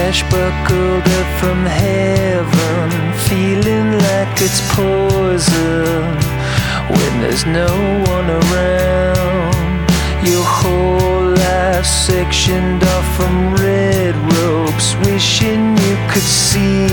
flesh buckled up from heaven, feeling like it's poison when there's no one around. Your whole life sectioned off from red ropes, wishing you could see